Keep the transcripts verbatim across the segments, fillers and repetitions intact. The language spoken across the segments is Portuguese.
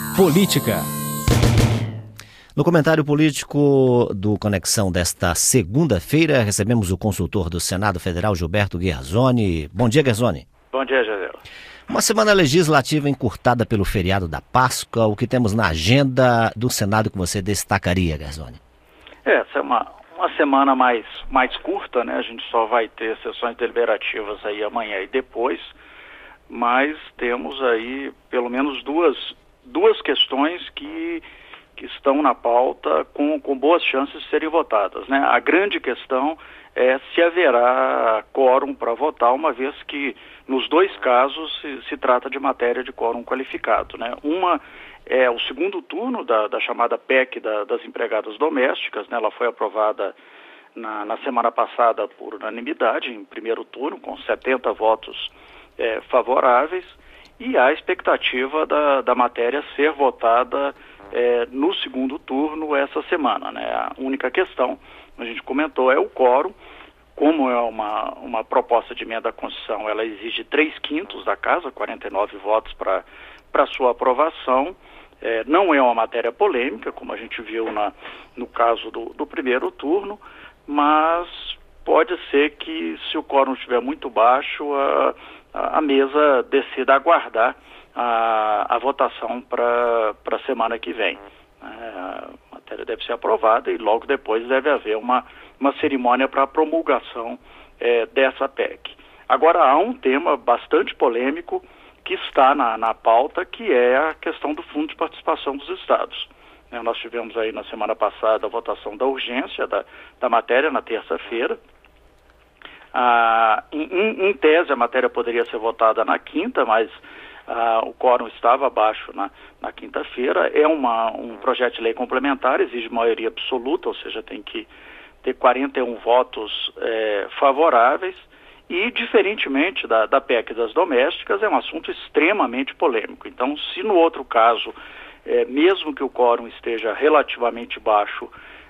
Política. No comentário político do Conexão desta segunda-feira, recebemos o consultor do Senado Federal, Gilberto Guerzoni. Bom dia, Guerzoni. Bom dia, José. Uma semana legislativa encurtada pelo feriado da Páscoa. O que temos na agenda do Senado que você destacaria, Guerzoni? É, essa é uma, uma semana mais, mais curta, né? A gente só vai ter sessões deliberativas aí amanhã e depois, mas temos aí pelo menos duas, duas questões que, que estão na pauta com, com boas chances de serem votadas, né? A grande questão é se haverá quórum para votar, uma vez que nos dois casos se, se trata de matéria de quórum qualificado, né? Uma é o segundo turno da, da chamada P E C da, das empregadas domésticas, né? Ela foi aprovada na, na semana passada por unanimidade, em primeiro turno, com setenta votos é, favoráveis, e há a expectativa da, da matéria ser votada é, no segundo turno essa semana, né? A única questão, a gente comentou, é o quórum. Como é uma, uma proposta de emenda à Constituição, ela exige três quintos da casa, quarenta e nove votos para para sua aprovação. É, não é uma matéria polêmica, como a gente viu na, no caso do, do primeiro turno, mas pode ser que, se o quórum estiver muito baixo, a, a, a mesa decida aguardar a, a votação para a semana que vem. É, a matéria deve ser aprovada e logo depois deve haver uma, uma cerimônia para a promulgação é, dessa P E C. Agora, há um tema bastante polêmico que está na, na pauta, que é a questão do Fundo de Participação dos Estados. É, nós tivemos aí na semana passada a votação da urgência da, da matéria na terça-feira. Ah, em, em, em tese, a matéria poderia ser votada na quinta, mas ah, o quórum estava abaixo na, na quinta-feira. É uma, um projeto de lei complementar, exige maioria absoluta, ou seja, tem que ter quarenta e um votos eh, favoráveis. E, diferentemente da, da P E C das domésticas, é um assunto extremamente polêmico. Então, se no outro caso, é, mesmo que o quórum esteja relativamente baixo,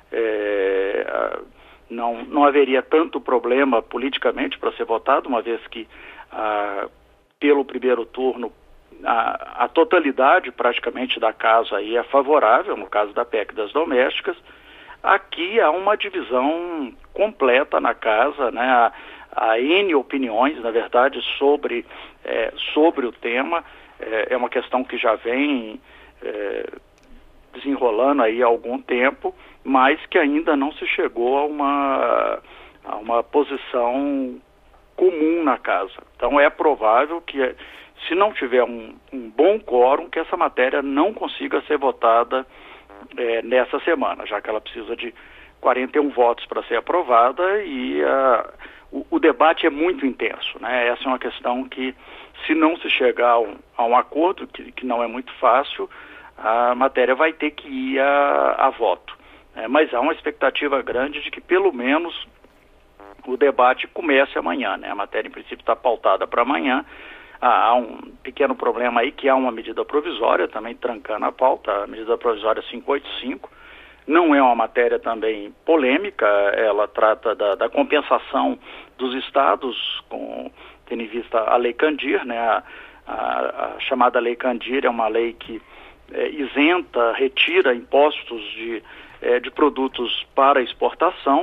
é, não, não haveria tanto problema politicamente para ser votado, uma vez que, ah, pelo primeiro turno, a, a totalidade praticamente da casa aí é favorável, no caso da P E C das domésticas. Aqui há uma divisão completa na casa, né? A, Há N opiniões, na verdade, sobre, é, sobre o tema. É, é uma questão que já vem é, desenrolando aí há algum tempo, mas que ainda não se chegou a uma, a uma posição comum na casa. Então é provável que, se não tiver um, um bom quórum, que essa matéria não consiga ser votada é, nessa semana, já que ela precisa de quarenta e um votos para ser aprovada e a O, o debate é muito intenso, né? Essa é uma questão que, se não se chegar a um, a um acordo, que, que não é muito fácil, a matéria vai ter que ir a, a voto. É, mas há uma expectativa grande de que, pelo menos, o debate comece amanhã, né? A matéria, em princípio, está pautada para amanhã. Ah, há um pequeno problema aí, que há uma medida provisória também trancando a pauta, a medida provisória quinhentos e oitenta e cinco. Não é uma matéria também polêmica, ela trata da, da compensação dos estados, com, tendo em vista a Lei Candir, né? A, a, a chamada Lei Candir é uma lei que é, isenta, retira impostos de, é, de produtos para exportação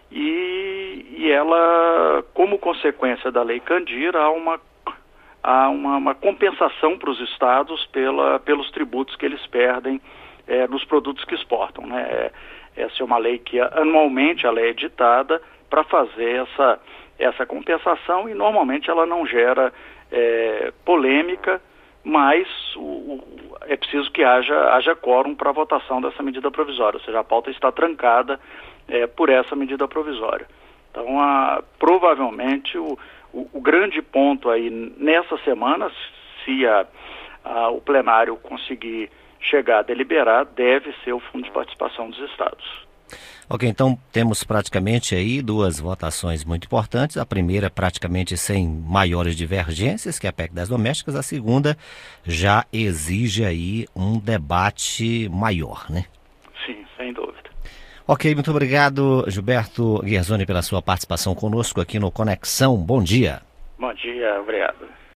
e, e ela, como consequência da Lei Candir, há uma, há uma, uma compensação para os estados pela, pelos tributos que eles perdem É, nos produtos que exportam, né? Essa é uma lei que anualmente ela é editada para fazer essa, essa compensação e normalmente ela não gera é, polêmica, mas o, o, é preciso que haja, haja quórum para a votação dessa medida provisória, ou seja, a pauta está trancada é, por essa medida provisória. Então, a, provavelmente, o, o, o grande ponto aí nessa semana, se a, a, o plenário conseguir chegar a deliberar, deve ser o Fundo de Participação dos Estados. Ok, então temos praticamente aí duas votações muito importantes. A primeira praticamente sem maiores divergências, que é a P E C das domésticas. A segunda já exige aí um debate maior, né? Sim, sem dúvida. Ok, muito obrigado, Gilberto Guerzoni, pela sua participação conosco aqui no Conexão. Bom dia. Bom dia, obrigado.